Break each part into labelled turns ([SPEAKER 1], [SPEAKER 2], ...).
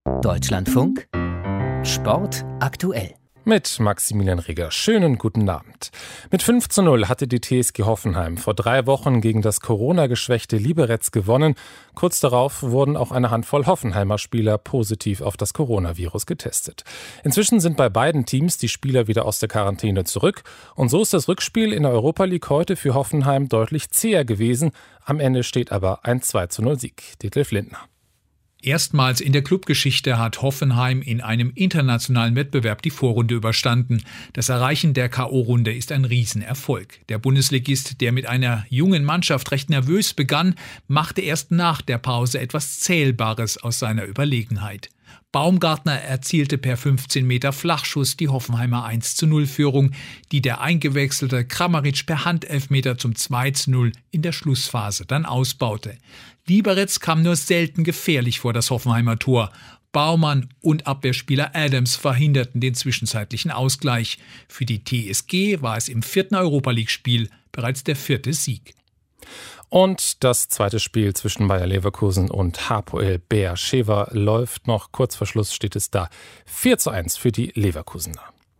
[SPEAKER 1] Deutschlandfunk Sport aktuell.
[SPEAKER 2] Mit Maximilian Rieger. Schönen guten Abend. Mit 5:0 hatte die TSG Hoffenheim vor 3 Wochen gegen das Corona-geschwächte Liberec gewonnen. Kurz darauf wurden auch eine Handvoll Hoffenheimer Spieler positiv auf das Coronavirus getestet. Inzwischen sind bei beiden Teams die Spieler wieder aus der Quarantäne zurück. Und so ist das Rückspiel in der Europa League heute für Hoffenheim deutlich zäher gewesen. Am Ende steht aber ein 2:0-Sieg. Detlef Lindner.
[SPEAKER 3] Erstmals in der Clubgeschichte hat Hoffenheim in einem internationalen Wettbewerb die Vorrunde überstanden. Das Erreichen der K.O.-Runde ist ein Riesenerfolg. Der Bundesligist, der mit einer jungen Mannschaft recht nervös begann, machte erst nach der Pause etwas Zählbares aus seiner Überlegenheit. Baumgartner erzielte per 15 Meter Flachschuss die Hoffenheimer 1:0-Führung, die der eingewechselte Kramaric per Handelfmeter zum 2:0 in der Schlussphase dann ausbaute. Liberec kam nur selten gefährlich vor das Hoffenheimer Tor. Baumann und Abwehrspieler Adams verhinderten den zwischenzeitlichen Ausgleich. Für die TSG war es im 4. Europa-League-Spiel bereits der 4. Sieg.
[SPEAKER 2] Und das zweite Spiel zwischen Bayer Leverkusen und Hapoel Be'er-Sheva läuft noch. Kurz vor Schluss steht es da 4:1 für die Leverkusener.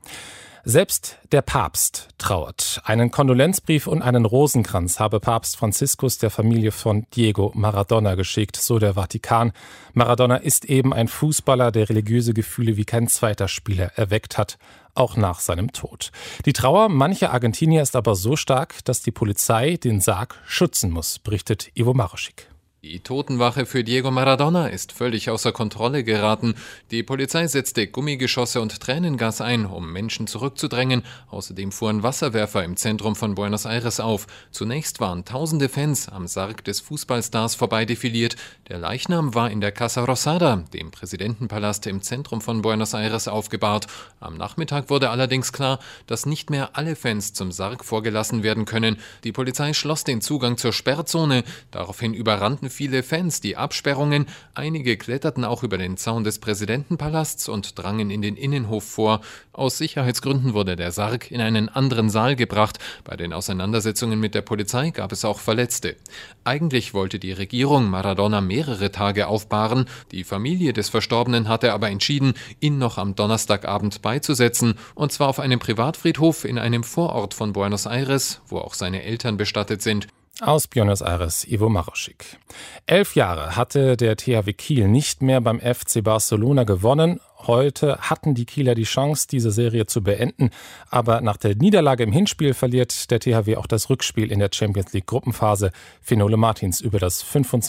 [SPEAKER 2] Selbst der Papst trauert. Einen Kondolenzbrief und einen Rosenkranz habe Papst Franziskus der Familie von Diego Maradona geschickt, so der Vatikan. Maradona ist eben ein Fußballer, der religiöse Gefühle wie kein zweiter Spieler erweckt hat, auch nach seinem Tod. Die Trauer mancher Argentinier ist aber so stark, dass die Polizei den Sarg schützen muss, berichtet Ivo Maroschik.
[SPEAKER 4] Die Totenwache für Diego Maradona ist völlig außer Kontrolle geraten. Die Polizei setzte Gummigeschosse und Tränengas ein, um Menschen zurückzudrängen. Außerdem fuhren Wasserwerfer im Zentrum von Buenos Aires auf. Zunächst waren tausende Fans am Sarg des Fußballstars vorbeidefiliert. Der Leichnam war in der Casa Rosada, dem Präsidentenpalast im Zentrum von Buenos Aires, aufgebahrt. Am Nachmittag wurde allerdings klar, dass nicht mehr alle Fans zum Sarg vorgelassen werden können. Die Polizei schloss den Zugang zur Sperrzone. Daraufhin überrannten viele Fans die Absperrungen, einige kletterten auch über den Zaun des Präsidentenpalasts und drangen in den Innenhof vor. Aus Sicherheitsgründen wurde der Sarg in einen anderen Saal gebracht. Bei den Auseinandersetzungen mit der Polizei gab es auch Verletzte. Eigentlich wollte die Regierung Maradona mehrere Tage aufbahren. Die Familie des Verstorbenen hatte aber entschieden, ihn noch am Donnerstagabend beizusetzen, und zwar auf einem Privatfriedhof in einem Vorort von Buenos Aires, wo auch seine Eltern bestattet sind.
[SPEAKER 2] Aus Buenos Aires, Ivo Maroschik. 11 Jahre hatte der THW Kiel nicht mehr beim FC Barcelona gewonnen. Heute hatten die Kieler die Chance, diese Serie zu beenden. Aber nach der Niederlage im Hinspiel verliert der THW auch das Rückspiel in der Champions League Gruppenphase. Fenole Martins über das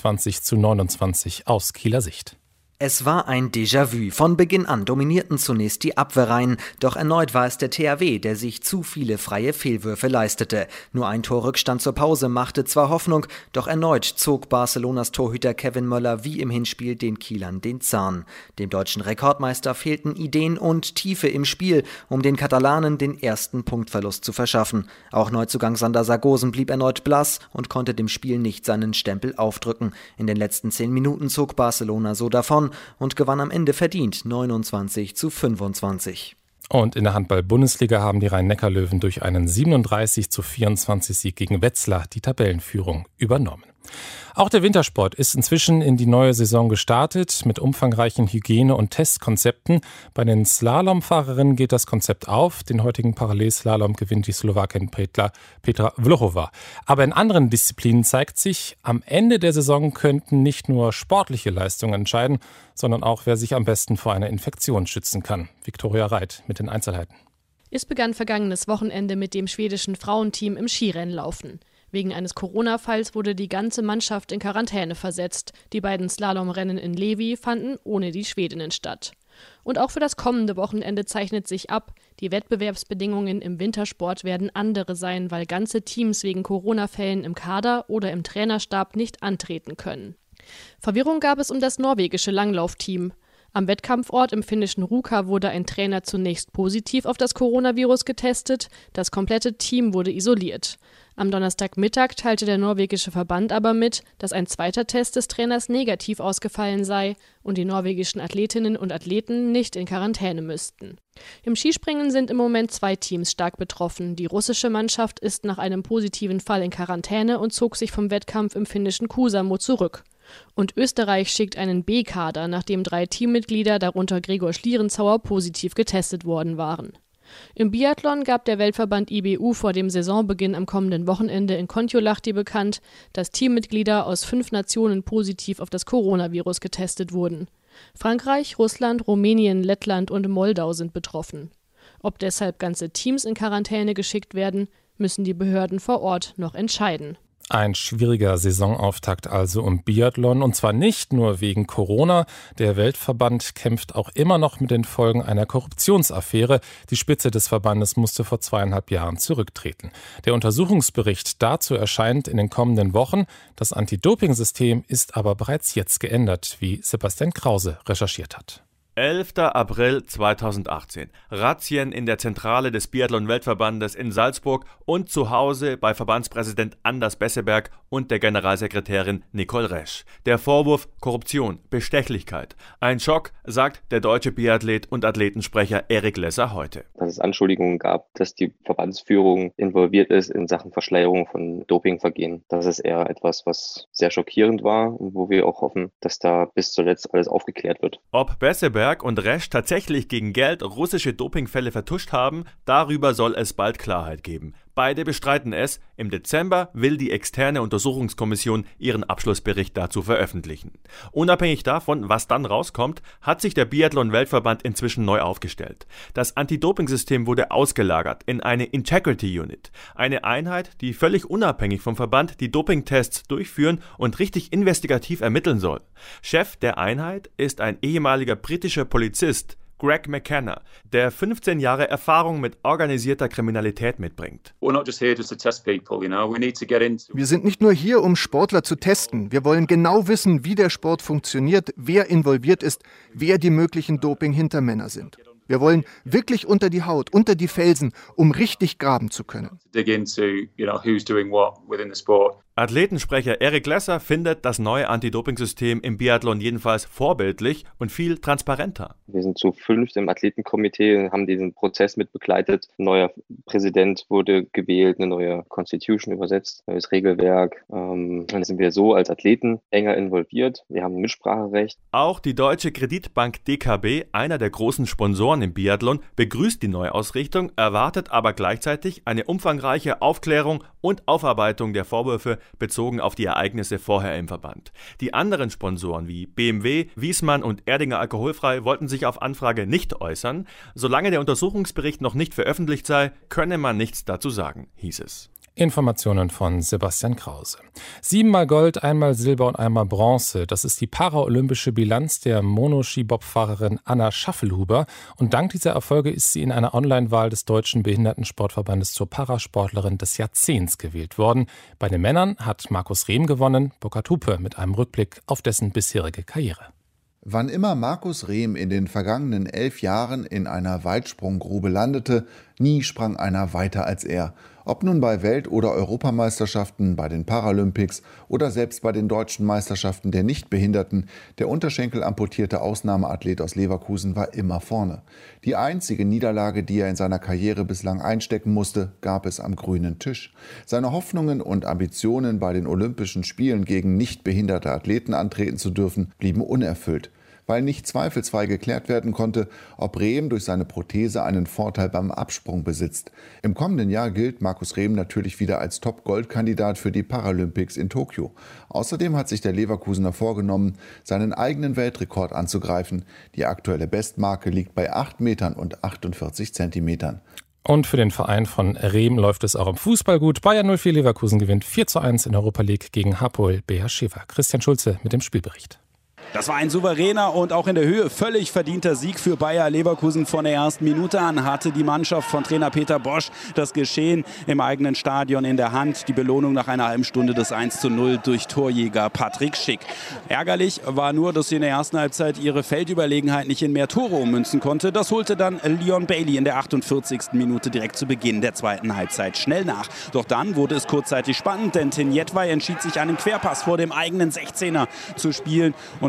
[SPEAKER 2] 25:29 aus Kieler Sicht.
[SPEAKER 5] Es war ein Déjà-vu. Von Beginn an dominierten zunächst die Abwehrreihen, doch erneut war es der THW, der sich zu viele freie Fehlwürfe leistete. Nur ein Torrückstand zur Pause machte zwar Hoffnung, doch erneut zog Barcelonas Torhüter Kevin Möller wie im Hinspiel den Kielern den Zahn. Dem deutschen Rekordmeister fehlten Ideen und Tiefe im Spiel, um den Katalanen den ersten Punktverlust zu verschaffen. Auch Neuzugang Sander Sargosen blieb erneut blass und konnte dem Spiel nicht seinen Stempel aufdrücken. In den letzten 10 Minuten zog Barcelona so davon und gewann am Ende verdient 29:25.
[SPEAKER 2] Und in der Handball-Bundesliga haben die Rhein-Neckar-Löwen durch einen 37:24-Sieg gegen Wetzlar die Tabellenführung übernommen. Auch der Wintersport ist inzwischen in die neue Saison gestartet mit umfangreichen Hygiene- und Testkonzepten. Bei den Slalomfahrerinnen geht das Konzept auf. Den heutigen Parallelslalom gewinnt die Slowakin Petra Vlhova. Aber in anderen Disziplinen zeigt sich, am Ende der Saison könnten nicht nur sportliche Leistungen entscheiden, sondern auch, wer sich am besten vor einer Infektion schützen kann. Viktoria Reit mit den Einzelheiten.
[SPEAKER 6] Es begann vergangenes Wochenende mit dem schwedischen Frauenteam im Skirennlaufen. Wegen eines Corona-Falls wurde die ganze Mannschaft in Quarantäne versetzt. Die beiden Slalomrennen in Levi fanden ohne die Schwedinnen statt. Und auch für das kommende Wochenende zeichnet sich ab, die Wettbewerbsbedingungen im Wintersport werden andere sein, weil ganze Teams wegen Corona-Fällen im Kader oder im Trainerstab nicht antreten können. Verwirrung gab es um das norwegische Langlaufteam. Am Wettkampfort im finnischen Ruka wurde ein Trainer zunächst positiv auf das Coronavirus getestet, das komplette Team wurde isoliert. Am Donnerstagmittag teilte der norwegische Verband aber mit, dass ein zweiter Test des Trainers negativ ausgefallen sei und die norwegischen Athletinnen und Athleten nicht in Quarantäne müssten. Im Skispringen sind im Moment 2 Teams stark betroffen. Die russische Mannschaft ist nach einem positiven Fall in Quarantäne und zog sich vom Wettkampf im finnischen Kuusamo zurück. Und Österreich schickt einen B-Kader, nachdem 3 Teammitglieder, darunter Gregor Schlierenzauer, positiv getestet worden waren. Im Biathlon gab der Weltverband IBU vor dem Saisonbeginn am kommenden Wochenende in Kontiolahti bekannt, dass Teammitglieder aus 5 Nationen positiv auf das Coronavirus getestet wurden. Frankreich, Russland, Rumänien, Lettland und Moldau sind betroffen. Ob deshalb ganze Teams in Quarantäne geschickt werden, müssen die Behörden vor Ort noch entscheiden.
[SPEAKER 2] Ein schwieriger Saisonauftakt also im Biathlon, und zwar nicht nur wegen Corona. Der Weltverband kämpft auch immer noch mit den Folgen einer Korruptionsaffäre. Die Spitze des Verbandes musste vor 2,5 Jahren zurücktreten. Der Untersuchungsbericht dazu erscheint in den kommenden Wochen. Das Anti-Doping-System ist aber bereits jetzt geändert, wie Sebastian Krause recherchiert hat.
[SPEAKER 7] 11. April 2018. Razzien in der Zentrale des Biathlon-Weltverbandes in Salzburg und zu Hause bei Verbandspräsident Anders Besseberg und der Generalsekretärin Nicole Resch. Der Vorwurf Korruption, Bestechlichkeit. Ein Schock, sagt der deutsche Biathlet und Athletensprecher Erik Lesser heute.
[SPEAKER 8] Dass es Anschuldigungen gab, dass die Verbandsführung involviert ist in Sachen Verschleierung von Dopingvergehen. Das ist eher etwas, was sehr schockierend war und wo wir auch hoffen, dass da bis zuletzt alles aufgeklärt wird.
[SPEAKER 7] Ob Besseberg und Resch tatsächlich gegen Geld russische Dopingfälle vertuscht haben, darüber soll es bald Klarheit geben. Beide bestreiten es. Im Dezember will die externe Untersuchungskommission ihren Abschlussbericht dazu veröffentlichen. Unabhängig davon, was dann rauskommt, hat sich der Biathlon-Weltverband inzwischen neu aufgestellt. Das Anti-Doping-System wurde ausgelagert in eine Integrity Unit, eine Einheit, die völlig unabhängig vom Verband die Dopingtests durchführen und richtig investigativ ermitteln soll. Chef der Einheit ist ein ehemaliger britischer Polizist, Greg McKenna, der 15 Jahre Erfahrung mit organisierter Kriminalität mitbringt.
[SPEAKER 9] Wir sind nicht nur hier, um Sportler zu testen. Wir wollen genau wissen, wie der Sport funktioniert, wer involviert ist, wer die möglichen Doping-Hintermänner sind. Wir wollen wirklich unter die Haut, unter die Felsen, um richtig graben zu können.
[SPEAKER 7] Athletensprecher Erik Lesser findet das neue Anti-Doping-System im Biathlon jedenfalls vorbildlich und viel transparenter.
[SPEAKER 8] Wir sind zu 5 im Athletenkomitee und haben diesen Prozess mit begleitet. Ein neuer Präsident wurde gewählt, eine neue Constitution übersetzt, neues Regelwerk. Dann sind wir so als Athleten enger involviert. Wir haben ein Mitspracherecht.
[SPEAKER 7] Auch die deutsche Kreditbank DKB, einer der großen Sponsoren im Biathlon, begrüßt die Neuausrichtung, erwartet aber gleichzeitig eine umfangreiche Aufklärung und Aufarbeitung der Vorwürfe bezogen auf die Ereignisse vorher im Verband. Die anderen Sponsoren wie BMW, Wiesmann und Erdinger Alkoholfrei wollten sich auf Anfrage nicht äußern. Solange der Untersuchungsbericht noch nicht veröffentlicht sei, könne man nichts dazu sagen, hieß es.
[SPEAKER 2] Informationen von Sebastian Krause. 7-mal Gold, 1-mal Silber und 1-mal Bronze. Das ist die paraolympische Bilanz der Monoski-Bob-Fahrerin Anna Schaffelhuber. Und dank dieser Erfolge ist sie in einer Online-Wahl des Deutschen Behindertensportverbandes zur Parasportlerin des Jahrzehnts gewählt worden. Bei den Männern hat Markus Rehm gewonnen, Burkhard Hupe mit einem Rückblick auf dessen bisherige Karriere.
[SPEAKER 10] Wann immer Markus Rehm in den vergangenen 11 Jahren in einer Weitsprunggrube landete, nie sprang einer weiter als er. Ob nun bei Welt- oder Europameisterschaften, bei den Paralympics oder selbst bei den deutschen Meisterschaften der Nichtbehinderten, der unterschenkelamputierte Ausnahmeathlet aus Leverkusen war immer vorne. Die einzige Niederlage, die er in seiner Karriere bislang einstecken musste, gab es am grünen Tisch. Seine Hoffnungen und Ambitionen, bei den Olympischen Spielen gegen nichtbehinderte Athleten antreten zu dürfen, blieben unerfüllt, weil nicht zweifelsfrei geklärt werden konnte, ob Rehm durch seine Prothese einen Vorteil beim Absprung besitzt. Im kommenden Jahr gilt Markus Rehm natürlich wieder als Top-Gold-Kandidat für die Paralympics in Tokio. Außerdem hat sich der Leverkusener vorgenommen, seinen eigenen Weltrekord anzugreifen. Die aktuelle Bestmarke liegt bei 8 Metern und 48 Zentimetern.
[SPEAKER 2] Und für den Verein von Rehm läuft es auch im Fußball gut. Bayer 04 Leverkusen gewinnt 4:1 in der Europa League gegen Hapoel Beersheva. Christian Schulze mit dem Spielbericht.
[SPEAKER 11] Das war ein souveräner und auch in der Höhe völlig verdienter Sieg für Bayer Leverkusen. Von der ersten Minute an hatte die Mannschaft von Trainer Peter Bosch das Geschehen im eigenen Stadion in der Hand. Die Belohnung nach einer halben Stunde des 1:0 durch Torjäger Patrick Schick. Ärgerlich war nur, dass sie in der ersten Halbzeit ihre Feldüberlegenheit nicht in mehr Tore ummünzen konnte. Das holte dann Leon Bailey in der 48. Minute direkt zu Beginn der zweiten Halbzeit schnell nach. Doch dann wurde es kurzzeitig spannend, denn Tinjetwei entschied sich einen Querpass vor dem eigenen 16er zu spielen und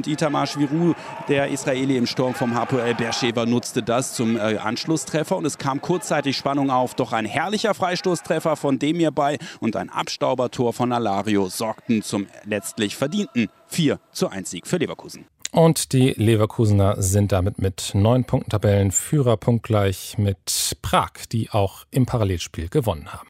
[SPEAKER 11] Itamar Shviroud, der Israeli im Sturm vom Hapoel Beersheva, nutzte das zum Anschlusstreffer und es kam kurzzeitig Spannung auf. Doch ein herrlicher Freistoßtreffer von Demir Bay und ein Abstaubertor von Alario sorgten zum letztlich verdienten 4:1 Sieg für Leverkusen.
[SPEAKER 2] Und die Leverkusener sind damit mit 9 Punkten Tabellenführer punktgleich mit Prag, die auch im Parallelspiel gewonnen haben.